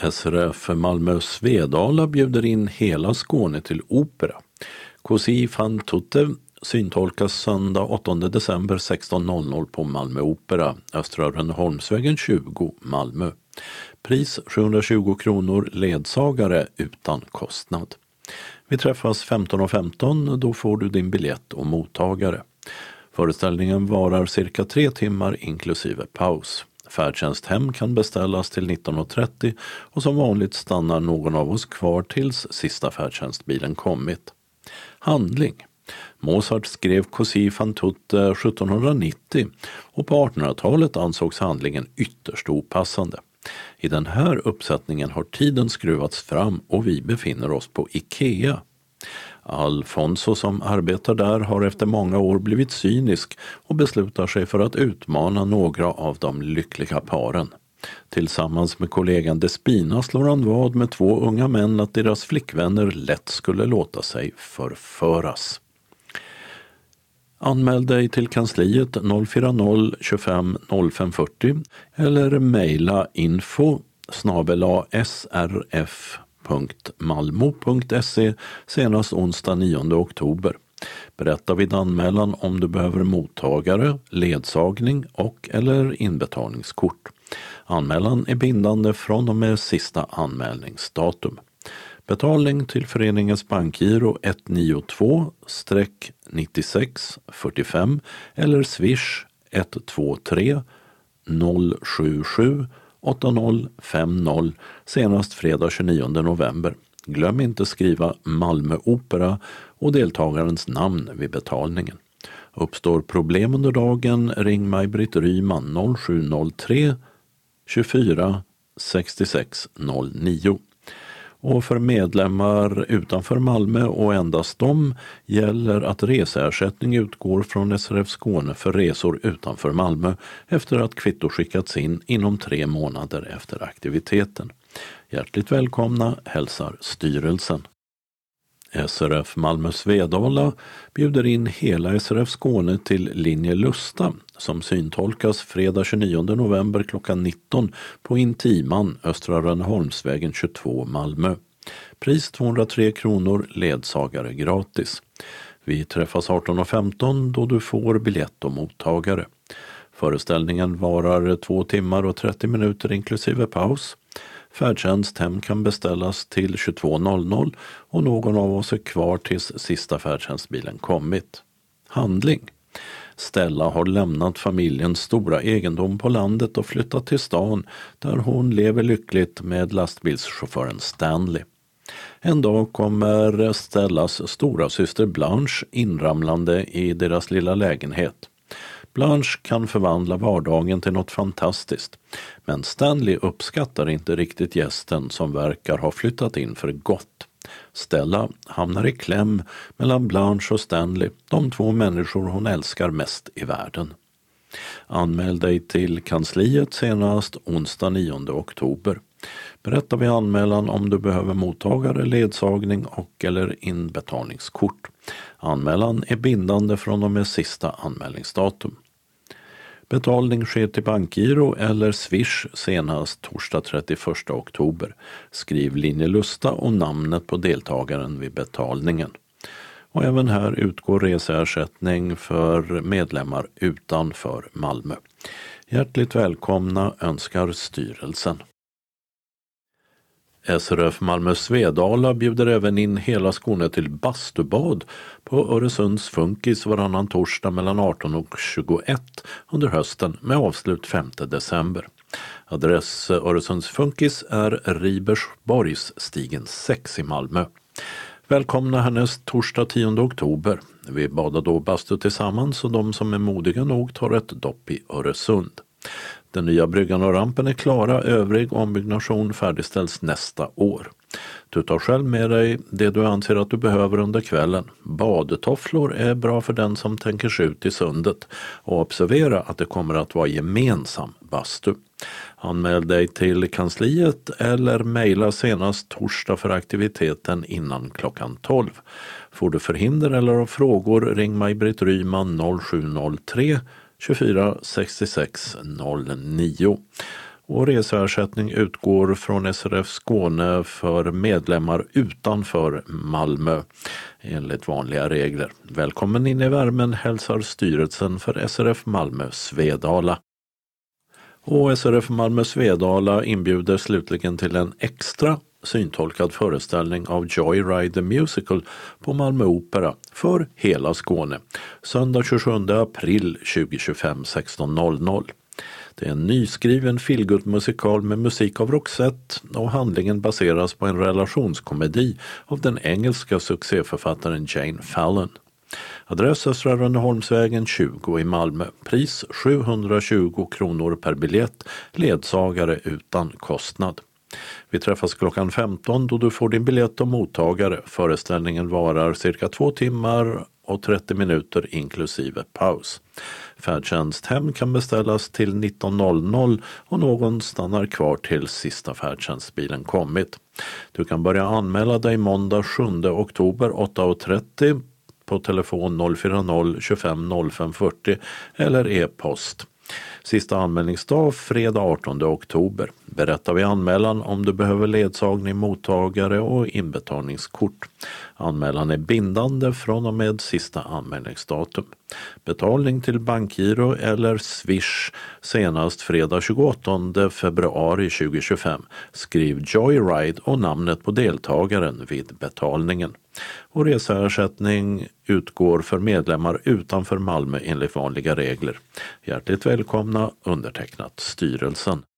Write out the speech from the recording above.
SRF Malmö Svedala bjuder in hela Skåne till opera. Così fan tutte syntolkas söndag 8 december 16.00 på Malmö Opera, Östra Rönneholmsvägen 20, Malmö. Pris 720 kronor, ledsagare utan kostnad. Vi träffas 15.15, då får du din biljett och mottagare. Föreställningen varar cirka 3 timmar inklusive paus. Färdtjänst hem kan beställas till 19.30 och som vanligt stannar någon av oss kvar tills sista färdtjänstbilen kommit. Handling. Mozart skrev Così fan tutte 1790 och på 1800-talet ansågs handlingen ytterst opassande. I den här uppsättningen har tiden skruvats fram och vi befinner oss på Ikea. Alfonso som arbetar där har efter många år blivit cynisk och beslutar sig för att utmana några av de lyckliga paren. Tillsammans med kollegan Despina slår han vad med 2 unga män att deras flickvänner lätt skulle låta sig förföras. Anmäl dig till kansliet 040 25 05 40 eller mejla info@srf.malmo.se senast onsdag 9 oktober. Berätta vid anmälan om du behöver mottagare, ledsagning och eller inbetalningskort. Anmälan är bindande från och med sista anmälningsdatum. Betalning till föreningens bankgiro 192-9645 eller swish 123 077 8050 senast fredag 29 november. Glöm inte skriva Malmö Opera och deltagarens namn vid betalningen. Uppstår problem under dagen, ring Maj-Britt Ryman 0703 24 66 09. Och för medlemmar utanför Malmö och endast de gäller att reseersättning utgår från SRF Skåne för resor utanför Malmö efter att kvitto skickats in inom 3 månader efter aktiviteten. Hjärtligt välkomna, hälsar styrelsen. SRF Malmö Svedala bjuder in hela SRF Skåne till Linje Lusta som syntolkas fredag 29 november klockan 19 på Intiman, Östra Rönneholmsvägen 22, Malmö. Pris 203 kronor, ledsagare gratis. Vi träffas 18.15 då du får biljett och mottagare. Föreställningen varar 2 timmar och 30 minuter inklusive paus. Färdtjänst hem kan beställas till 22.00 och någon av oss är kvar tills sista färdtjänstbilen kommit. Handling. Stella har lämnat familjens stora egendom på landet och flyttat till stan där hon lever lyckligt med lastbilschauffören Stanley. En dag kommer Stellas stora syster Blanche inramlande i deras lilla lägenhet. Blanche kan förvandla vardagen till något fantastiskt, men Stanley uppskattar inte riktigt gästen som verkar ha flyttat in för gott. Stella hamnar i kläm mellan Blanche och Stanley, de 2 människor hon älskar mest i världen. Anmäl dig till kansliet senast onsdag 9 oktober. Berätta vid anmälan om du behöver mottagare, ledsagning och eller inbetalningskort. Anmälan är bindande från och med sista anmälningsdatum. Betalning sker till bankgiro eller swish senast torsdag 31 oktober. Skriv Linje Lusta och namnet på deltagaren vid betalningen. Och även här utgår reseersättning för medlemmar utanför Malmö. Hjärtligt välkomna önskar styrelsen. SRF Malmö Svedala bjuder även in hela Skåne till bastubad på Öresunds Funkis varannan torsdag mellan 18 och 21 under hösten med avslut 5 december. Adress Öresunds Funkis är Ribersborgs stigen 6 i Malmö. Välkomna härnäst torsdag 10 oktober. Vi badar då bastu tillsammans och de som är modiga nog tar ett dopp i Öresund. Den nya bryggan och rampen är klara, övrig ombyggnation färdigställs nästa år. Du tar själv med dig det du anser att du behöver under kvällen. Badetofflor är bra för den som tänker sig ut i sundet. Och observera att det kommer att vara gemensam bastu. Anmäl dig till kansliet eller mejla senast torsdag för aktiviteten innan klockan 12. Får du förhinder eller frågor ring Maj-Britt Ryman 0703 24 66 09. Och reseersättning utgår från SRF Skåne för medlemmar utanför Malmö enligt vanliga regler. Välkommen in i värmen hälsar styrelsen för SRF Malmö Svedala. Och SRF Malmö Svedala inbjuder slutligen till en extra syntolkad föreställning av Joyride the Musical på Malmö Opera för hela Skåne. Söndag 27 april 2025 16.00. Det är en nyskriven feelgood-musikal med musik av Roxette och handlingen baseras på en relationskomedi av den engelska succéförfattaren Jane Fallon. Adress Östra Rönneholmsvägen 20 i Malmö. Pris 720 kronor per biljett, ledsagare utan kostnad. Vi träffas klockan 15 då du får din biljett och mottagare. Föreställningen varar cirka 2 timmar och 30 minuter inklusive paus. Färdtjänst hem kan beställas till 19.00 och någon stannar kvar till sista färdtjänstbilen kommit. Du kan börja anmäla dig måndag 7 oktober 8.30 på telefon 040 25 05 40 eller e-post. Sista anmälningsdag fredag 18 oktober. Berätta vid anmälan om du behöver ledsagning, mottagare och inbetalningskort. Anmälan är bindande från och med sista anmälningsdatum. Betalning till bankgiro eller Swish senast fredag 28 februari 2025. Skriv Joyride och namnet på deltagaren vid betalningen. Och reseersättning utgår för medlemmar utanför Malmö enligt vanliga regler. Hjärtligt välkomna, undertecknat styrelsen.